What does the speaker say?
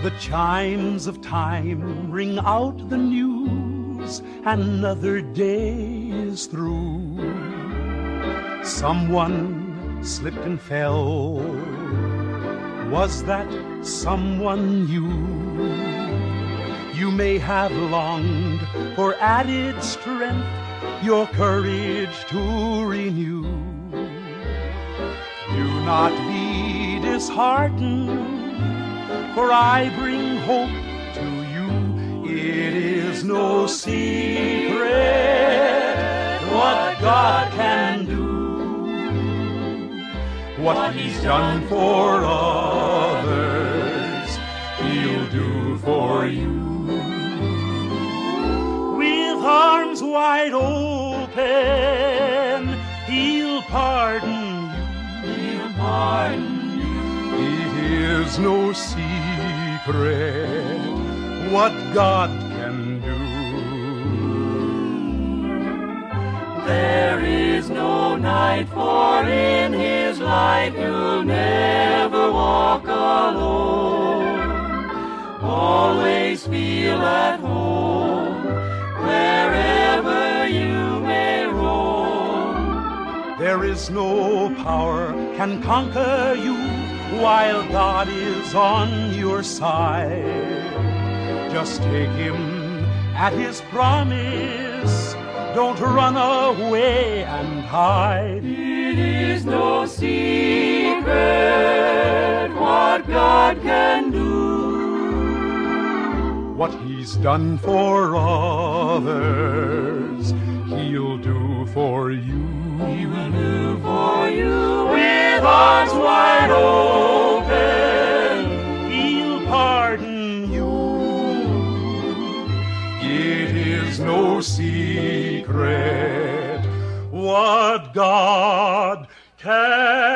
The chimes of time ring out the news, another day is through. Someone slipped and fell. Was that someone you? You may have longed for added strength, your courage to renew. Do not be disheartened, for I bring hope to you. It is no secret what God can do. What He's done for others, He'll do for you. With arms wide open, He'll pardon you. He'll pardon you. It is no secret what God can do. There is no night, for in His light you'll never walk alone. Always feel at home wherever you may roam. There is no power can conquer you while God is on your side. Just take Him at His promise. Don't run away and hide. It is no secret what God can do. What He's done for others, He'll do for you. He will do for you. With arms wide open, He'll pardon you. It is no secret what God can